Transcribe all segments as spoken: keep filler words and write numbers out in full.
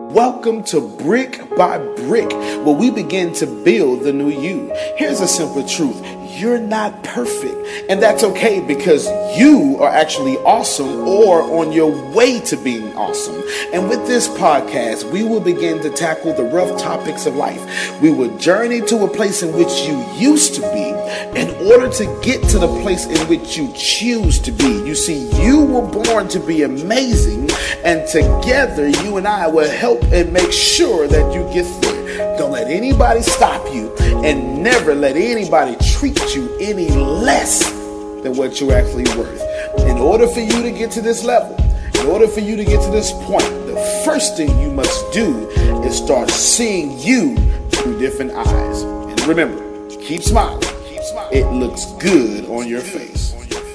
Welcome to Brick by Brick, where we begin to build the new you. Here's a simple truth. You're not perfect, and that's okay because you are actually awesome or on your way to being awesome. And with this podcast, we will begin to tackle the rough topics of life. We will journey to a place in which you used to be in order to get to the place in which you choose to be. You see, you were born to be amazing, and together you and I will help and make sure that you get there. Don't let anybody stop you, and never let anybody treat you any less than what you're actually worth. In order for you to get to this level, in order for you to get to this point, the first thing you must do is start seeing you through different eyes. And remember, keep smiling. Keep smiling. It looks good on your face.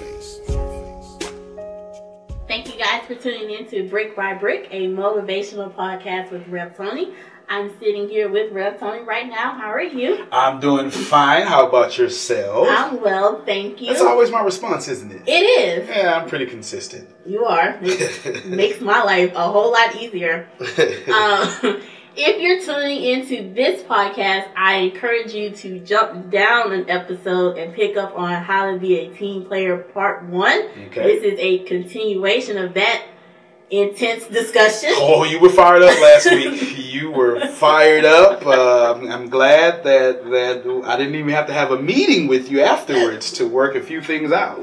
Thank you guys for tuning in to Brick by Brick, a motivational podcast with Rev Tony. I'm sitting here with Rev Tony right now. How are you? I'm doing fine. How about yourself? I'm well, thank you. That's always my response, isn't it? It is. Yeah, I'm pretty consistent. You are. It makes my life a whole lot easier. um, if you're tuning into this podcast, I encourage you to jump down an episode and pick up on How to Be a Team Player Part one. Okay. This is a continuation of that intense discussion. Oh, you were fired up last week. You were fired up. Uh, I'm glad that, that I didn't even have to have a meeting with you afterwards to work a few things out.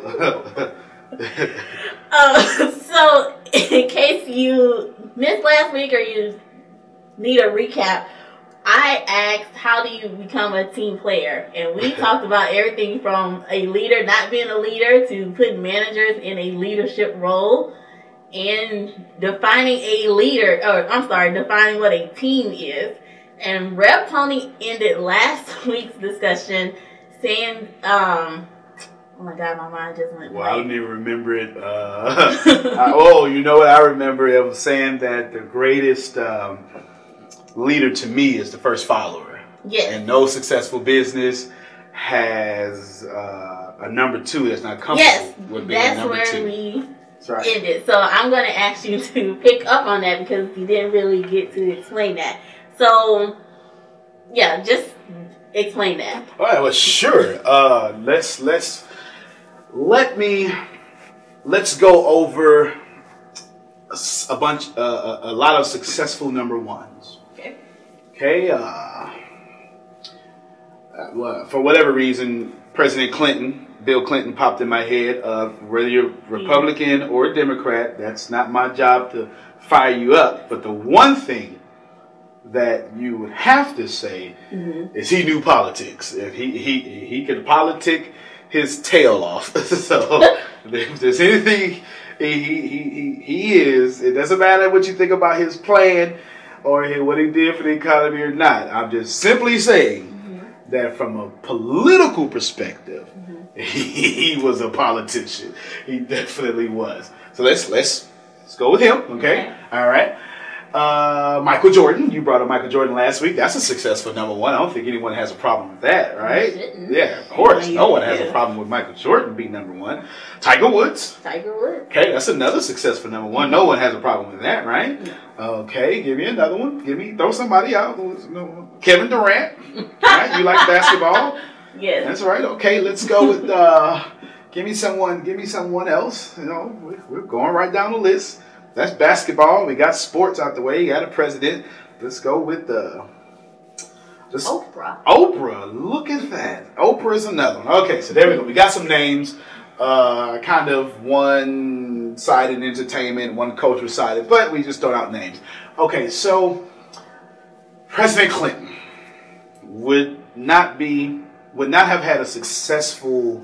uh, so, in case you missed last week or you need a recap, I asked, how do you become a team player? And we talked about everything from a leader not being a leader to putting managers in a leadership role, and defining a leader, or I'm sorry, defining what a team is. And Rev Tony ended last week's discussion saying, um, oh my God, my mind just went Well, blank. I don't even remember it. Uh, I, oh, you know what I remember? It was saying that the greatest um, leader to me is the first follower. Yes. And no successful business has uh, a number two that's not comfortable yes, with being that's number where two. we Right. ended. So I'm going to ask you to pick up on that because you didn't really get to explain that. So, yeah, just explain that. All right. Well, sure. Uh, let's let's let me let's go over a, a bunch, uh, a, a lot of successful number ones. Okay. Okay. Uh, well, for whatever reason, President Clinton. Bill Clinton popped in my head. Uh, whether you're Republican or Democrat, that's not my job to fire you up. But the one thing that you would have to say mm-hmm. is he knew politics. If he he he could politic his tail off. So if there's anything he, he he he is, it doesn't matter what you think about his plan or what he did for the economy or not. I'm just simply saying mm-hmm. that from a political perspective. Mm-hmm. He was a politician. He definitely was. So let's let's let's go with him. Okay. okay. All right. Uh, Michael Jordan. You brought up Michael Jordan last week. That's a successful number one. I don't think anyone has a problem with that, right? Yeah, of course. No one has a problem with Michael Jordan being number one. Tiger Woods. Tiger Woods. Okay, that's another successful number one. No one has a problem with that, right? No. Okay, give me another one. Give me throw somebody out. Kevin Durant. Right? You like basketball? Yes. That's right. Okay, let's go with, uh, give me someone, give me someone else. You know, we're, we're going right down the list. That's basketball. We got sports out the way. You got a president. Let's go with the, uh, Oprah. Oprah. Look at that. Oprah is another one. Okay, so there we go. We got some names, uh, kind of one-sided entertainment, one culture-sided, but we just throw out names. Okay, so President Clinton would not be... would not have had a successful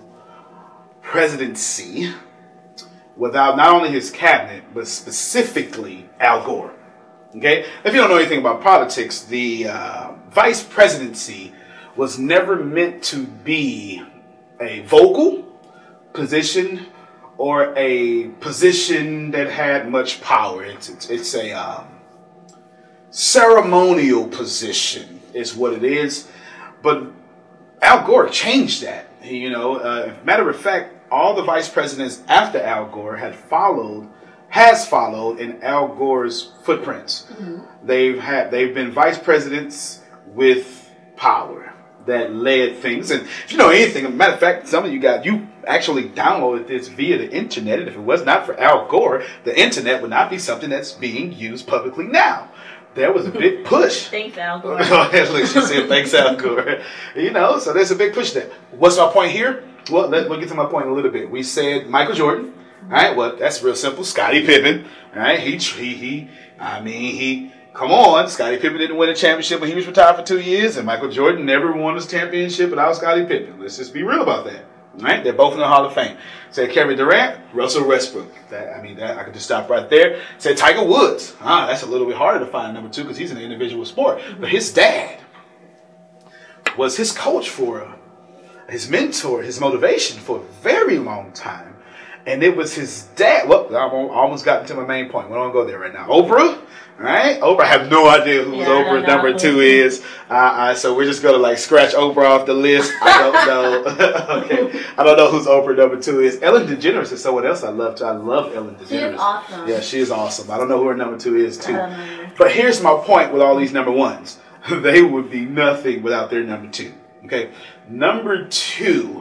presidency without not only his cabinet, but specifically Al Gore. Okay? If you don't know anything about politics, the uh, vice presidency was never meant to be a vocal position or a position that had much power. It's, it's, it's a um, ceremonial position is what it is. But Al Gore changed that. You know, uh, matter of fact, all the vice presidents after Al Gore had followed has followed in Al Gore's footprints. Mm-hmm. They've had they've been vice presidents with power that led things. And if you know anything, as a matter of fact, some of you guys, you actually downloaded this via the internet. And if it was not for Al Gore, the internet would not be something that's being used publicly now. There was a big push. Thanks, Al Gore. She said, thanks, Al Gore. You know, so there's a big push there. What's our point here? Well, let, we'll get to my point in a little bit. We said Michael Jordan. All right, well, that's real simple. Scottie Pippen. All right, he, he, he, I mean, he, come on. Scottie Pippen didn't win a championship when he was retired for two years, and Michael Jordan never won his championship without Scottie Pippen. Let's just be real about that. All right, they're both in the Hall of Fame. Say Kevin Durant, Russell Westbrook. That, I mean, that, I could just stop right there. Say Tiger Woods. Ah, that's a little bit harder to find number two because he's an individual sport. But his dad was his coach for, uh, his mentor, his motivation for a very long time. And it was his dad. Well, I almost got into my main point. We don't go there right now. Oprah, right? Oprah, I have no idea who yeah, Oprah's number two is. Uh, uh, so we're just going to like scratch Oprah off the list. I don't know. Okay. I don't know who's Oprah number two is. Ellen DeGeneres is someone else I love. To. I love Ellen DeGeneres. She is awesome. Yeah, she is awesome. I don't know who her number two is too. But here's my point with all these number ones. They would be nothing without their number two. Okay. Number two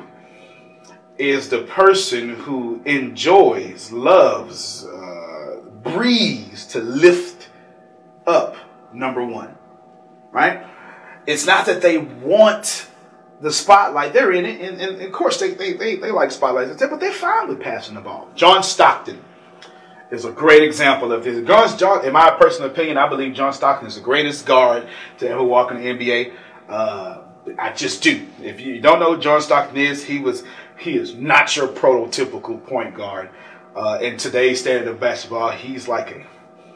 is the person who enjoys, loves, uh, breathes to lift up number one, right? It's not that they want the spotlight. They're in it, and, and of course they, they, they, they like spotlights, but they're fine with passing the ball. John Stockton is a great example of this. John, in my personal opinion, I believe John Stockton is the greatest guard to ever walk in the N B A. Uh, I just do. If you don't know who John Stockton is, he was he is not your prototypical point guard. Uh, in today's standard of basketball, he's like a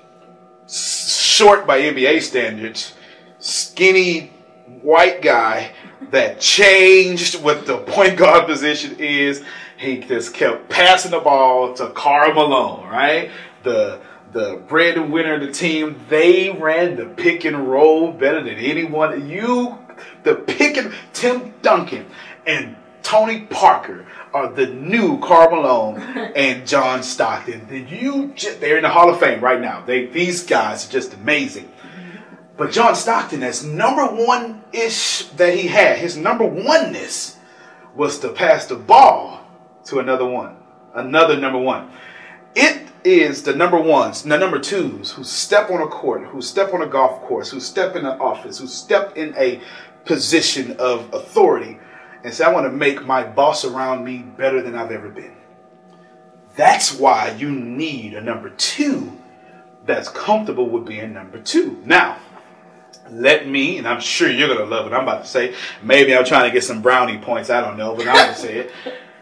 short by N B A standards, skinny white guy that changed what the point guard position is. He just kept passing the ball to Karl Malone, right? The the breadwinner of the team. They ran the pick and roll better than anyone. You, the pick and Tim Duncan and Tony Parker are the new Karl Malone and John Stockton. You, they're in the Hall of Fame right now. They these guys are just amazing. But John Stockton, as number one-ish that he had, his number one-ness was to pass the ball to another one, another number one. It is the number ones, the number twos who step on a court, who step on a golf course, who step in an office, who step in a position of authority and say, I want to make my boss around me better than I've ever been. That's why you need a number two that's comfortable with being number two. Now, let me, and I'm sure you're going to love what I'm about to say. Maybe I'm trying to get some brownie points. I don't know, but I'm going to say it.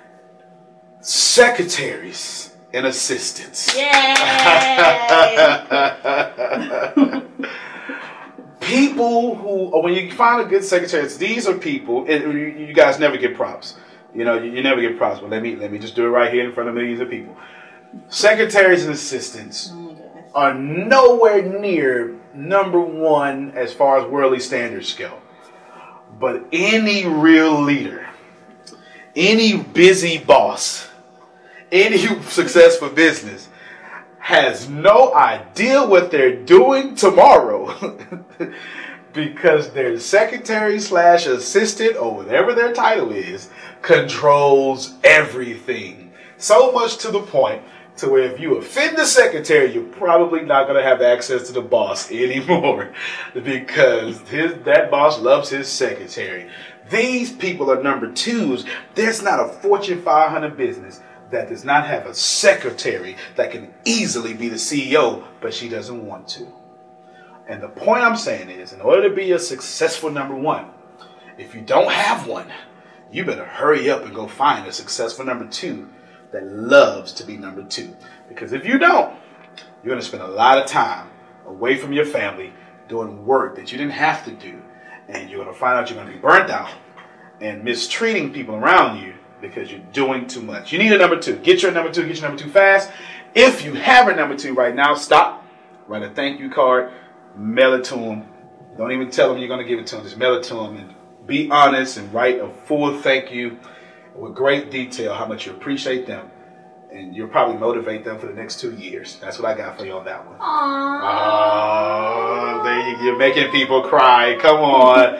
Secretaries and assistants. Yay! People who, when you find a good secretary, these are people, and you guys never get props. You know, you, you never get props, but let me, let me just do it right here in front of millions of people. Secretaries and assistants oh are nowhere near number one as far as worldly standards go. But any real leader, any busy boss, any successful business has no idea what they're doing tomorrow because their secretary slash assistant or whatever their title is controls everything. So much to the point to where if you offend the secretary, you're probably not going to have access to the boss anymore because his, that boss loves his secretary. These people are number twos. There's not a Fortune five hundred business that does not have a secretary that can easily be the C E O, but she doesn't want to. And the point I'm saying is, in order to be a successful number one, if you don't have one, you better hurry up and go find a successful number two that loves to be number two. Because if you don't, you're going to spend a lot of time away from your family doing work that you didn't have to do. And you're going to find out you're going to be burnt out and mistreating people around you because you're doing too much. You need a number two. Get your number two. Get your number two fast. If you have a number two right now, stop. Write a thank you card. Mail it to them. Don't even tell them you're going to give it to them. Just mail it to them and be honest and write a full thank you with great detail how much you appreciate them and you'll probably motivate them for the next two years. That's what I got for you on that one. Aww. Oh, there you, you're making people cry. Come on.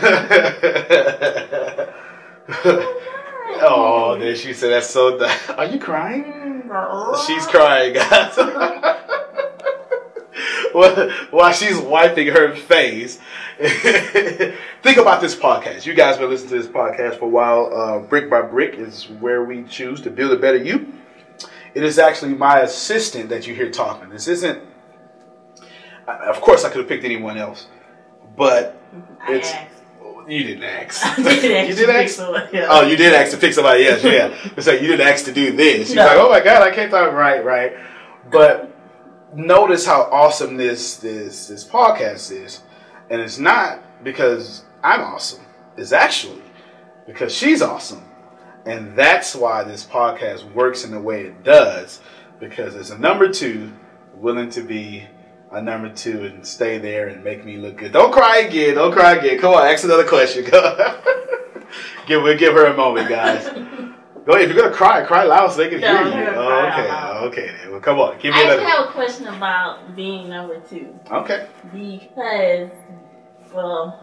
Oh, then she said, "That's so." Th- Are you crying? No. She's crying, guys. While she's wiping her face. Think about this podcast. You guys been listening to this podcast for a while. Uh, Brick by Brick is where we choose to build a better you. It is actually my assistant that you hear talking. This isn't. Of course, I could have picked anyone else, but I it's. asked. You didn't ask. I did you did ask. Somebody else. Oh, you did ask to pick somebody else. Yeah, it's like you didn't ask to do this. She's No. like, oh my God, I can't talk. Right, right. But notice how awesome this this this podcast is, and it's not because I'm awesome. It's actually because she's awesome, and that's why this podcast works in the way it does. Because it's a number two willing to be a number two and stay there and make me look good. Don't cry again. Don't cry again. Come on, ask another question. give we'll give her a moment, guys. Go ahead. If you're gonna cry, cry loud so they can No, hear I'm you. gonna Oh, cry okay. loud. Okay. Then. Well, come on. Give me I another. actually have a question about being number two. Okay. Because, well,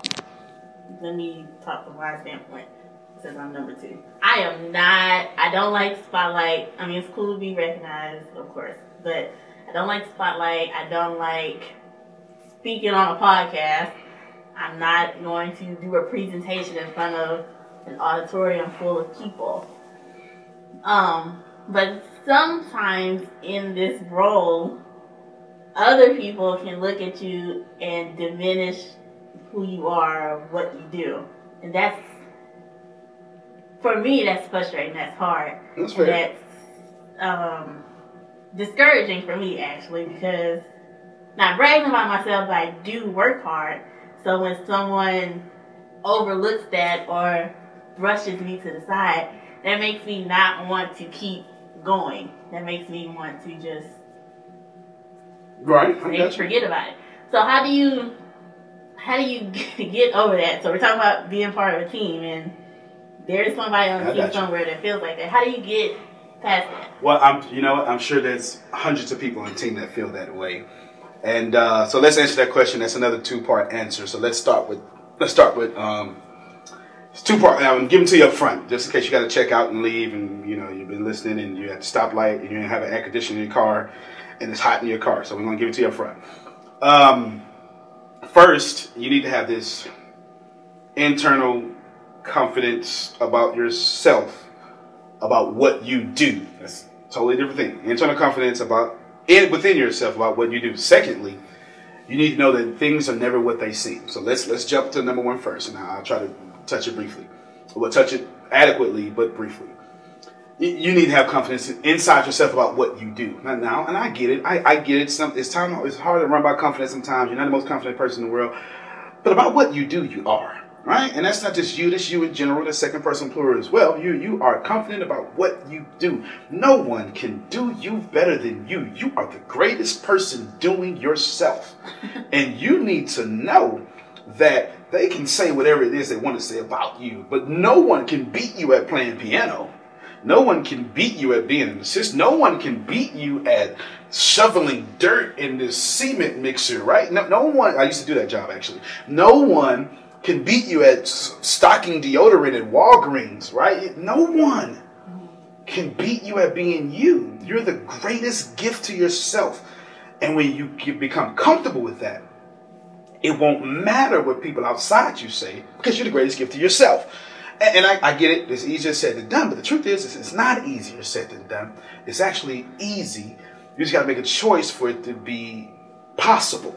let me talk from my standpoint since I'm number two. I am not, I don't like spotlight. I mean, it's cool to be recognized, of course, but I don't like spotlight. I don't like speaking on a podcast. I'm not going to do a presentation in front of an auditorium full of people. Um, but sometimes in this role, other people can look at you and diminish who you are or what you do. And that's, for me, that's frustrating. That's hard. That's fair. That's um, discouraging for me, actually, because not bragging about myself, but I do work hard. So when someone overlooks that or brushes me to the side, that makes me not want to keep going. That makes me want to just Right. I maybe got you. forget about it. So how do you how do you get over that? So we're talking about being part of a team, and there's somebody on I the got team you. somewhere that feels like that. How do you get past that? Well, I'm. You know what? I'm sure there's hundreds of people on the team that feel that way. And uh, so let's answer that question. That's another two-part answer. So let's start with let's start with um, it's two-part. I'm giving to you up front, just in case you got to check out and leave, and you know you've been listening, and you're at the stoplight, and you don't have an air conditioner in your car, and it's hot in your car. So we're gonna give it to you up front. Um, first, you need to have this internal confidence about yourself, about what you do. That's a totally different thing. Internal confidence about in within yourself about what you do. Secondly, you need to know that things are never what they seem. So let's let's jump to number one first, and I'll try to touch it briefly. We'll touch it adequately, but briefly. You, you need to have confidence inside yourself about what you do. Now, now and I get it. I, I get it. Some, it's time. It's hard to run by confidence sometimes. You're not the most confident person in the world, but about what you do, you are. Right? And that's not just you, that's you in general, the second person plural as well. You you are confident about what you do. No one can do you better than you. You are the greatest person doing yourself. And you need to know that they can say whatever it is they want to say about you, but no one can beat you at playing piano. No one can beat you at being an assistant. No one can beat you at shoveling dirt in this cement mixer, right? No, no one, I used to do that job actually. No one can beat you at stocking deodorant at Walgreens, right? No one can beat you at being you. You're the greatest gift to yourself. And when you become comfortable with that, it won't matter what people outside you say, because you're the greatest gift to yourself. And, and I, I get it, it's easier said than done, but the truth is, it's not easier said than done. It's actually easy. You just got to make a choice for it to be possible.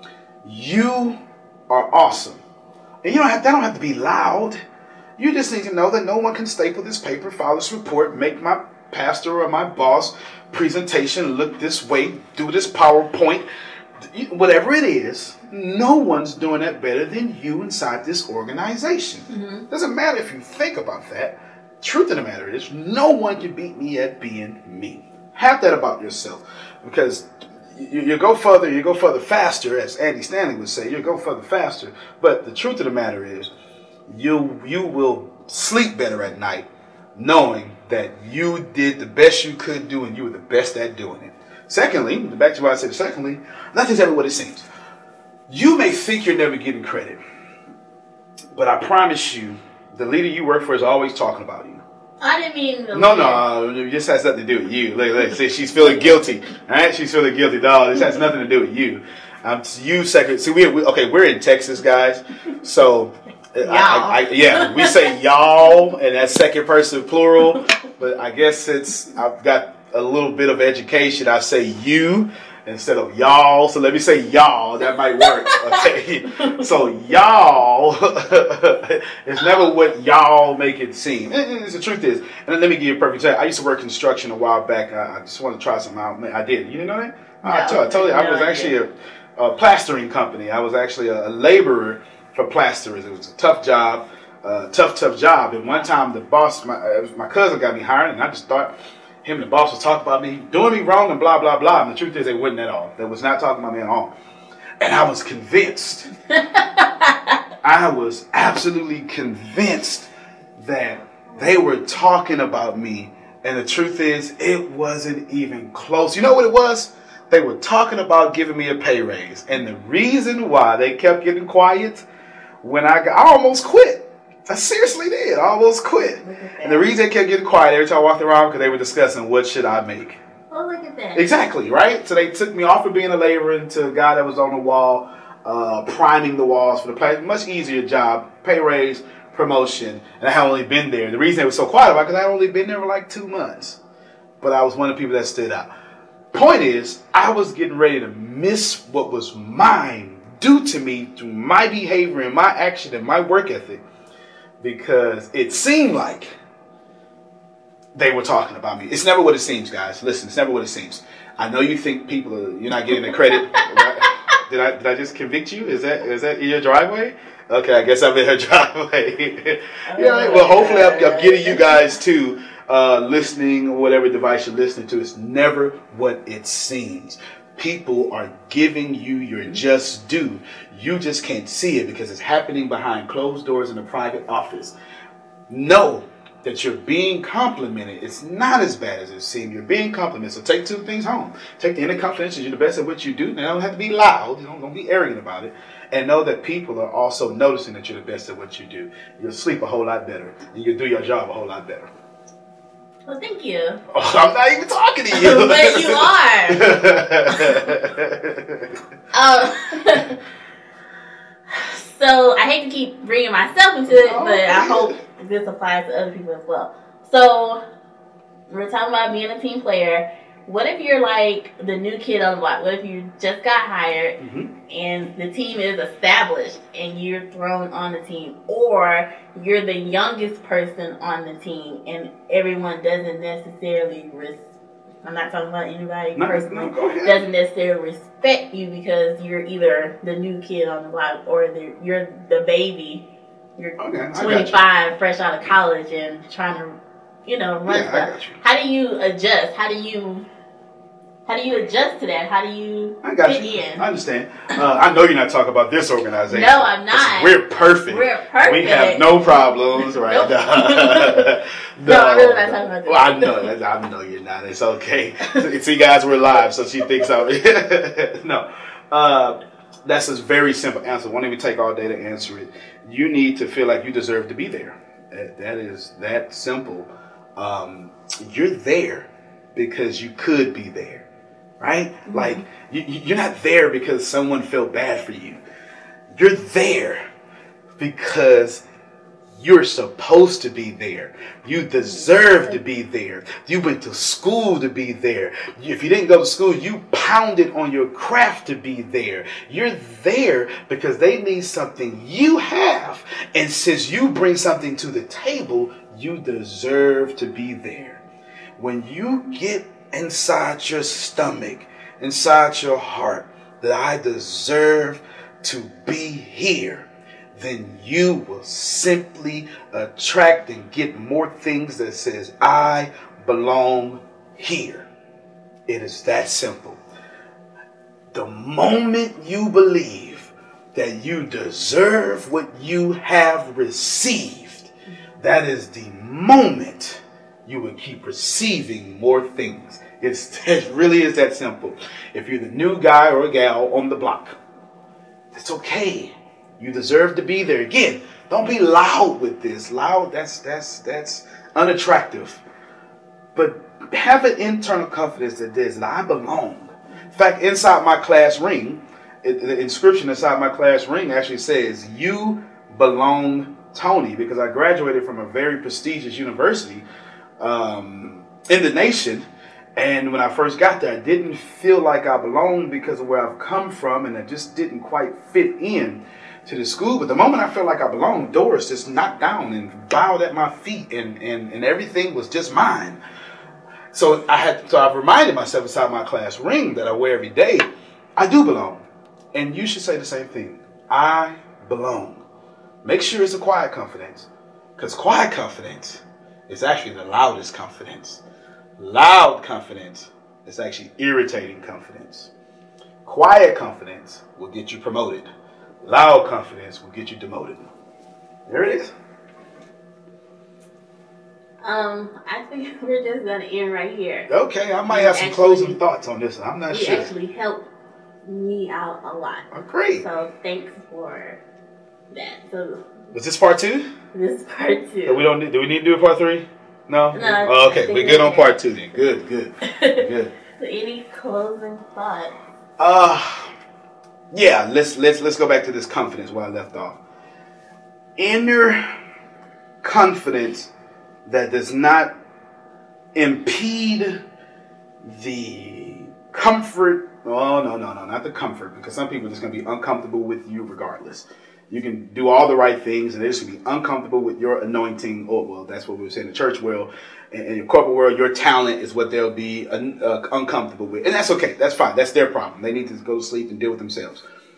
You are awesome. And you don't have, that don't have to be loud. You just need to know that no one can staple this paper, file this report, make my pastor or my boss presentation look this way, do this PowerPoint, whatever it is. No one's doing that better than you inside this organization. Mm-hmm. Doesn't matter if you think about that. Truth of the matter is, no one can beat me at being me. Have that about yourself, because You, you go further, you go further faster, as Andy Stanley would say. You go further faster. But the truth of the matter is, you you will sleep better at night knowing that you did the best you could do and you were the best at doing it. Secondly, back to what I said, secondly, nothing's ever what it seems. You may think you're never getting credit, but I promise you, the leader you work for is always talking about you. I didn't mean the No, leader. no, it just has nothing to do with you. Look, look, see, she's feeling guilty. All right, she's feeling guilty. No, this has nothing to do with you. Um, you second. See, we, we okay. We're in Texas, guys. So, I, I, I, yeah, we say y'all, and that's second person plural. But I guess it's I've got a little bit of education. I say you instead of y'all. So let me say y'all. That might work. Okay. So y'all is never what y'all make it seem. The truth is, and let me give you a perfect example. I used to work construction a while back. I, I just want to try something out. I did. You didn't know that? No, I told, I told you. I was actually a, a plastering company. I was actually a, a laborer for plasterers. It was a tough job. Uh, tough, tough job. And one time the boss, my, uh, my cousin got me hired, and I just thought him and the boss was talking about me, doing me wrong and blah, blah, blah. And the truth is they wasn't at all. They was not talking about me at all. And I was convinced. I was absolutely convinced that they were talking about me. And the truth is, it wasn't even close. You know what it was? They were talking about giving me a pay raise. And the reason why they kept getting quiet, when I got, I almost quit. I seriously did. I almost quit. And the reason they kept getting quiet every time I walked around, because they were discussing what should I make. Oh, look at that. Exactly, right? So they took me off of being a laborer into a guy that was on the wall, uh, priming the walls for the place. Much easier job, pay raise, promotion. And I had only been there. The reason they were so quiet about it, because I had only been there for like two months. But I was one of the people that stood out. Point is, I was getting ready to miss what was mine due to me through my behavior and my action and my work ethic. Because it seemed like they were talking about me. It's never what it seems, guys. Listen, it's never what it seems. I know you think people are, you're not getting the credit. Did I did I just convict you? Is that is that in your driveway? Okay, I guess I'm in her driveway. Yeah, right. Well, hopefully I'm, I'm getting you guys to uh, listening or whatever device you're listening to. It's never what it seems. People are giving you your just due. You just can't see it because it's happening behind closed doors in a private office. Know that you're being complimented. It's not as bad as it seems. You're being complimented. So take two things home. Take the inner confidence. You're the best at what you do. Now, don't have to be loud. You know, don't be arrogant about it. And know that people are also noticing that you're the best at what you do. You'll sleep a whole lot better. And you'll do your job a whole lot better. Well, thank you. Oh, I'm not even talking to you. But you are. um, so I hate to keep bringing myself into it, but I hope this applies to other people as well. So we're talking about being a team player. What if you're like the new kid on the block? What if you just got hired mm-hmm. and the team is established and you're thrown on the team? Or you're the youngest person on the team and everyone doesn't necessarily res- I'm not talking about anybody no, personally. No, doesn't necessarily respect you because you're either the new kid on the block or the, you're the baby. You're okay, twenty-five, you. fresh out of college and trying to, you know, run yeah, stuff. How do you adjust? How do you... How do you adjust to that? How do you I got fit you. in? I understand. Uh, I know you're not talking about this organization. No, I'm not. We're perfect. We're perfect. We have no problems right nope. now. no, no, I'm really not talking about this. Well, I know. I know you're not. It's okay. See, guys, we're live, so she thinks I'm... no. Uh, that's a very simple answer. Won't even take all day to answer it. You need to feel like you deserve to be there. That, that is that simple. Um, you're there because you could be there. Right? Mm-hmm. Like, you, you're not there because someone felt bad for you. You're there because you're supposed to be there. You deserve to be there. You went to school to be there. If you didn't go to school, you pounded on your craft to be there. You're there because they need something you have. And since you bring something to the table, you deserve to be there. When you get inside your stomach, inside your heart, that I deserve to be here, then you will simply attract and get more things that says, I belong here. It is that simple. The moment you believe that you deserve what you have received, that is the moment you would keep receiving more things. It's, it really is that simple. If you're the new guy or gal on the block, it's okay. You deserve to be there. Again, don't be loud with this. Loud, that's that's that's unattractive. But have an internal confidence that this, that I belong. In fact, inside my class ring, it, the inscription inside my class ring actually says, "You belong, Tony," because I graduated from a very prestigious university um, in the nation. And when I first got there, I didn't feel like I belonged because of where I've come from, and I just didn't quite fit in to the school. But the moment I felt like I belonged, doors just knocked down and bowed at my feet, and, and, and everything was just mine. So I had, so I've reminded myself inside my class ring that I wear every day, I do belong. And you should say the same thing. I belong. Make sure it's a quiet confidence, because quiet confidence is actually the loudest confidence. Loud confidence is actually irritating confidence. Quiet confidence will get you promoted. Loud confidence will get you demoted. There it is. Um, I think we're just gonna end right here. Okay, I might have some actually, closing thoughts on this. I'm not you sure. You actually helped me out a lot. Oh, great. So thanks for that. So was this part two? This is part two. So we don't need, do we need to do a part three? No? No. Oh, okay, we're good on part two then. Good, good, good. So any closing thoughts? Uh, yeah, let's, let's, let's go back to this confidence where I left off. Inner confidence that does not impede the comfort. Oh, no, no, no, not the comfort, because some people are just going to be uncomfortable with you regardless. You can do all the right things, and they're just going to be uncomfortable with your anointing. Oh, well, that's what we were saying in the church world. In your corporate world, your talent is what they'll be uh, uncomfortable with. And that's okay. That's fine. That's their problem. They need to go to sleep and deal with themselves.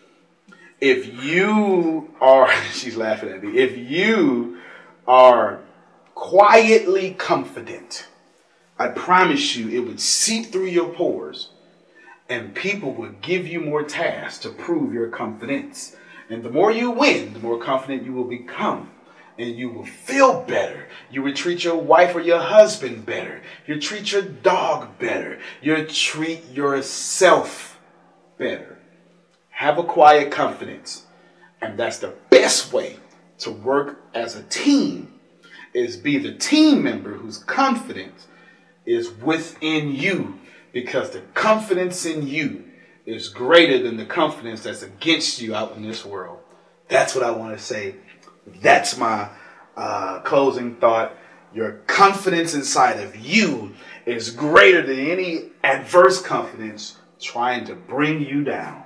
If you are, she's laughing at me, if you are quietly confident, I promise you it would seep through your pores, and people would give you more tasks to prove your confidence. And the more you win, the more confident you will become. And you will feel better. You will treat your wife or your husband better. You'll treat your dog better. You'll treat yourself better. Have a quiet confidence. And that's the best way to work as a team, is be the team member whose confidence is within you, because the confidence in you is greater than the confidence that's against you out in this world. That's what I want to say. That's my uh, closing thought. Your confidence inside of you is greater than any adverse confidence trying to bring you down.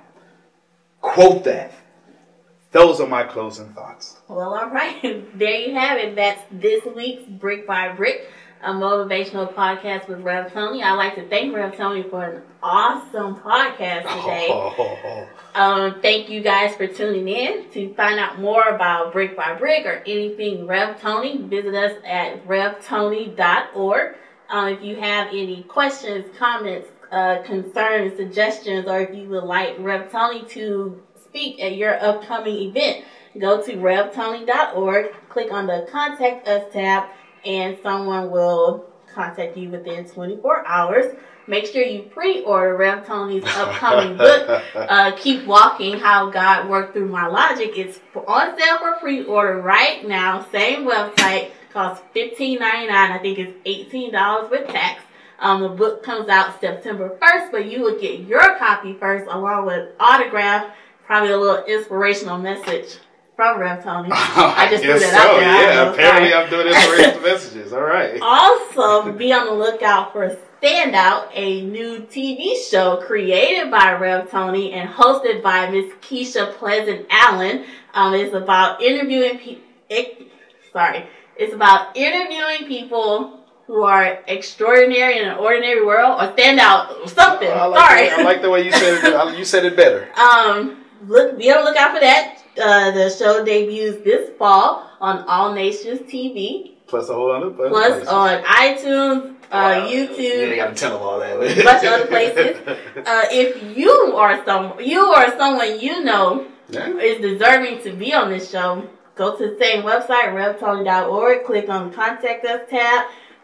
Quote that. Those are my closing thoughts. Well, all right. There you have it. That's this week's Brick by Brick, a motivational podcast with Rev Tony. I'd like to thank Rev Tony for an awesome podcast today. Oh, oh, oh. Um, thank you guys for tuning in. To find out more about Brick by Brick or anything Rev Tony, visit us at rev tony dot org. Um, if you have any questions, comments, uh, concerns, suggestions, or if you would like Rev Tony to speak at your upcoming event, go to rev tony dot org, click on the Contact Us tab, and someone will contact you within twenty-four hours. Make sure you pre-order Rev Tony's upcoming book, uh, Keep Walking, How God Worked Through My Logic. It's on sale for pre-order right now. Same website, costs fifteen ninety-nine. I think it's eighteen dollars with tax. Um, the book comes out September first, but you will get your copy first, along with autograph, probably a little inspirational message from Rev Tony. I just threw that so. out there. Yeah, apparently I'm doing inspirational messages. All right. Also, be on the lookout for Standout, a new T V show created by Rev Tony and hosted by Miss Keisha Pleasant Allen. Um, it's about interviewing people. Sorry, it's about interviewing people who are extraordinary in an ordinary world, or stand out, or something. I like Sorry, the, I like the way you said it. You said it better. Um, look, be on the lookout for that. Uh, the show debuts this fall on All Nations T V. Plus a whole other Plus places. On iTunes, uh, wow. YouTube. You ain't gotta tell them all that. A bunch of other places. Uh, if you are some, you or someone you know yeah. is deserving to be on this show, go to the same website, rev tony dot org. Click on the Contact Us tab.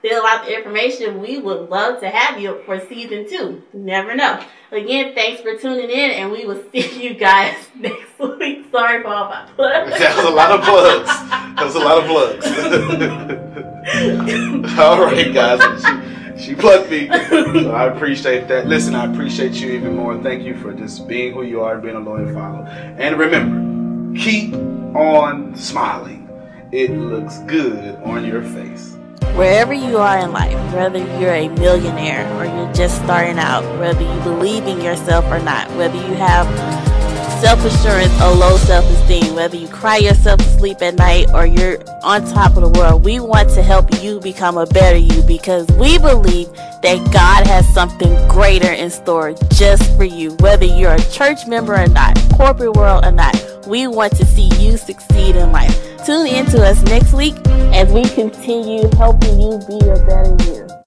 fill out the information. We would love to have you for season two. You never know. Again, thanks for tuning in, and we will see you guys next week. Sorry for all my plugs. That was a lot of plugs. That was a lot of plugs. All right, guys. She, she plugged me. So I appreciate that. Listen, I appreciate you even more. Thank you for just being who you are and being a loyal follower. And remember, keep on smiling. It looks good on your face. Wherever you are in life, whether you're a millionaire or you're just starting out, whether you believe in yourself or not, whether you have self-assurance or low self-esteem, whether you cry yourself to sleep at night or you're on top of the world, we want to help you become a better you, because we believe that God has something greater in store just for you. Whether you're a church member or not, corporate world or not, we want to see you succeed in life. Tune in to us next week as we continue helping you be a better you.